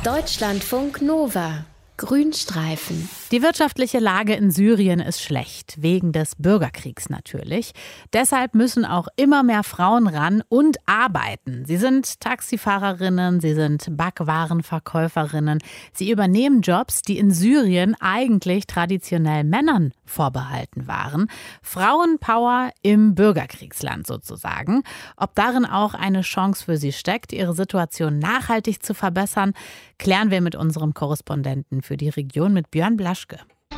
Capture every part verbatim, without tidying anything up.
Deutschlandfunk Nova. Grünstreifen. Die wirtschaftliche Lage in Syrien ist schlecht, wegen des Bürgerkriegs natürlich. Deshalb müssen auch immer mehr Frauen ran und arbeiten. Sie sind Taxifahrerinnen, sie sind Backwarenverkäuferinnen. Sie übernehmen Jobs, die in Syrien eigentlich traditionell Männern vorbehalten waren. Frauenpower im Bürgerkriegsland sozusagen. Ob darin auch eine Chance für sie steckt, ihre Situation nachhaltig zu verbessern, klären wir mit unserem Korrespondenten für die Region, mit Björn Blaschke.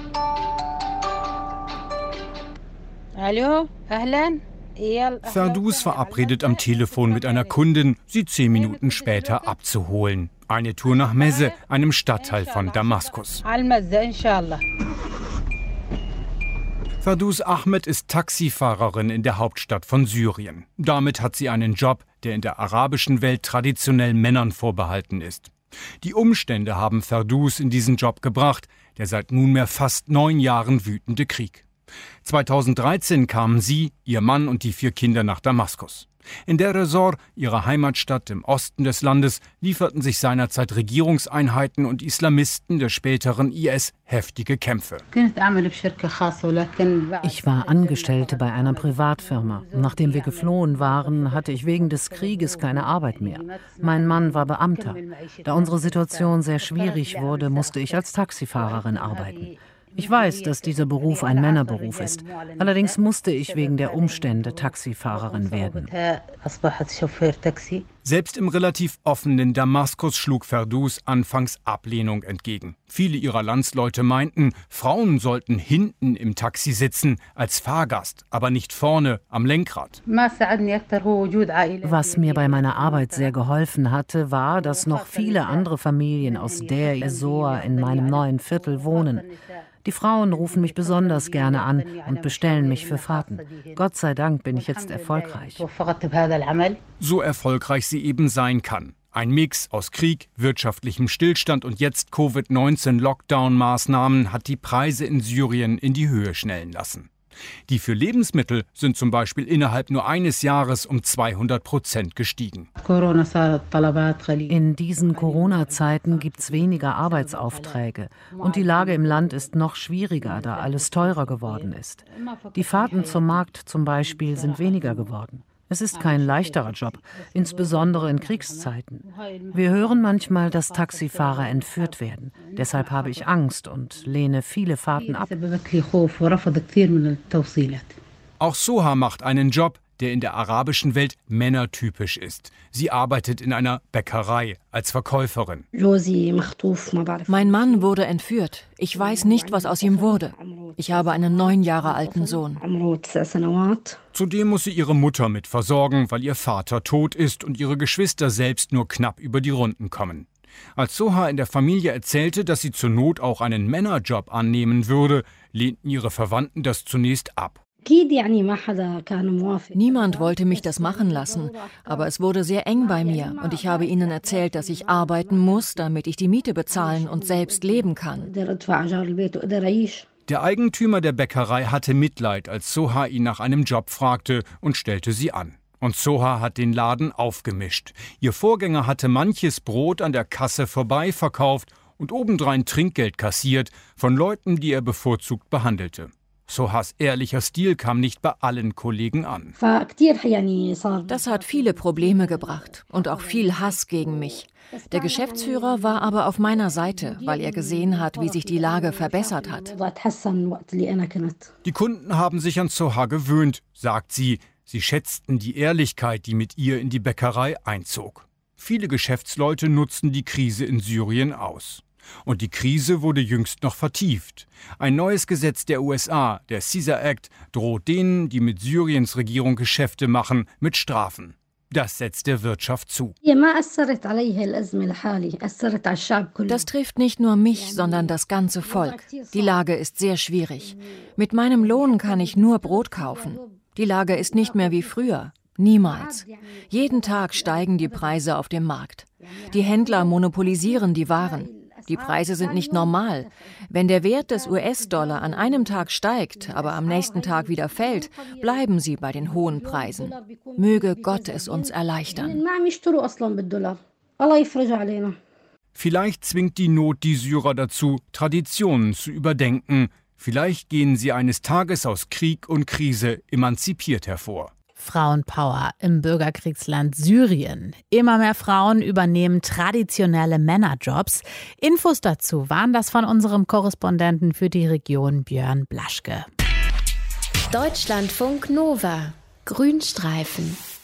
Hallo, ahlan. Ferdous verabredet am Telefon mit einer Kundin, sie zehn Minuten später abzuholen. Eine Tour nach Meze, einem Stadtteil von Damaskus. Ferdous Ahmed ist Taxifahrerin in der Hauptstadt von Syrien. Damit hat sie einen Job, der in der arabischen Welt traditionell Männern vorbehalten ist. Die Umstände haben Ferdous in diesen Job gebracht, der seit nunmehr fast neun Jahren wütende Krieg. zweitausenddreizehn kamen sie, ihr Mann und die vier Kinder nach Damaskus. In Deir ez-Zor, ihrer Heimatstadt im Osten des Landes, lieferten sich seinerzeit Regierungseinheiten und Islamisten der späteren I S heftige Kämpfe. Ich war Angestellte bei einer Privatfirma. Nachdem wir geflohen waren, hatte ich wegen des Krieges keine Arbeit mehr. Mein Mann war Beamter. Da unsere Situation sehr schwierig wurde, musste ich als Taxifahrerin arbeiten. Ich weiß, dass dieser Beruf ein Männerberuf ist. Allerdings musste ich wegen der Umstände Taxifahrerin werden. Selbst im relativ offenen Damaskus schlug Ferdous anfangs Ablehnung entgegen. Viele ihrer Landsleute meinten, Frauen sollten hinten im Taxi sitzen, als Fahrgast, aber nicht vorne am Lenkrad. Was mir bei meiner Arbeit sehr geholfen hatte, war, dass noch viele andere Familien aus Deir ez-Zor in meinem neuen Viertel wohnen. Die Frauen rufen mich besonders gerne an und bestellen mich für Fahrten. Gott sei Dank bin ich jetzt erfolgreich. So erfolgreich sie eben sein kann. Ein Mix aus Krieg, wirtschaftlichem Stillstand und jetzt Covid neunzehn Lockdown-Maßnahmen hat die Preise in Syrien in die Höhe schnellen lassen. Die für Lebensmittel sind zum Beispiel innerhalb nur eines Jahres um zweihundert Prozent gestiegen. In diesen Corona-Zeiten gibt es weniger Arbeitsaufträge. Und die Lage im Land ist noch schwieriger, da alles teurer geworden ist. Die Fahrten zum Markt zum Beispiel sind weniger geworden. Es ist kein leichterer Job, insbesondere in Kriegszeiten. Wir hören manchmal, dass Taxifahrer entführt werden. Deshalb habe ich Angst und lehne viele Fahrten ab. Auch Soha macht einen Job, der in der arabischen Welt männertypisch ist. Sie arbeitet in einer Bäckerei als Verkäuferin. Mein Mann wurde entführt. Ich weiß nicht, was aus ihm wurde. Ich habe einen neun Jahre alten Sohn. Zudem muss sie ihre Mutter mit versorgen, weil ihr Vater tot ist und ihre Geschwister selbst nur knapp über die Runden kommen. Als Soha in der Familie erzählte, dass sie zur Not auch einen Männerjob annehmen würde, lehnten ihre Verwandten das zunächst ab. Niemand wollte mich das machen lassen, aber es wurde sehr eng bei mir und ich habe ihnen erzählt, dass ich arbeiten muss, damit ich die Miete bezahlen und selbst leben kann. Der Eigentümer der Bäckerei hatte Mitleid, als Soha ihn nach einem Job fragte und stellte sie an. Und Soha hat den Laden aufgemischt. Ihr Vorgänger hatte manches Brot an der Kasse vorbei verkauft und obendrein Trinkgeld kassiert von Leuten, die er bevorzugt behandelte. Sohas ehrlicher Stil kam nicht bei allen Kollegen an. Das hat viele Probleme gebracht und auch viel Hass gegen mich. Der Geschäftsführer war aber auf meiner Seite, weil er gesehen hat, wie sich die Lage verbessert hat. Die Kunden haben sich an Soha gewöhnt, sagt sie. Sie schätzten die Ehrlichkeit, die mit ihr in die Bäckerei einzog. Viele Geschäftsleute nutzten die Krise in Syrien aus. Und die Krise wurde jüngst noch vertieft. Ein neues Gesetz der U S A, der Caesar Act, droht denen, die mit Syriens Regierung Geschäfte machen, mit Strafen. Das setzt der Wirtschaft zu. Das trifft nicht nur mich, sondern das ganze Volk. Die Lage ist sehr schwierig. Mit meinem Lohn kann ich nur Brot kaufen. Die Lage ist nicht mehr wie früher. Niemals. Jeden Tag steigen die Preise auf dem Markt. Die Händler monopolisieren die Waren. Die Preise sind nicht normal. Wenn der Wert des U S-Dollar an einem Tag steigt, aber am nächsten Tag wieder fällt, bleiben sie bei den hohen Preisen. Möge Gott es uns erleichtern. Vielleicht zwingt die Not die Syrer dazu, Traditionen zu überdenken. Vielleicht gehen sie eines Tages aus Krieg und Krise emanzipiert hervor. Frauenpower im Bürgerkriegsland Syrien. Immer mehr Frauen übernehmen traditionelle Männerjobs. Infos dazu waren das von unserem Korrespondenten für die Region Björn Blaschke. Deutschlandfunk Nova. Grünstreifen.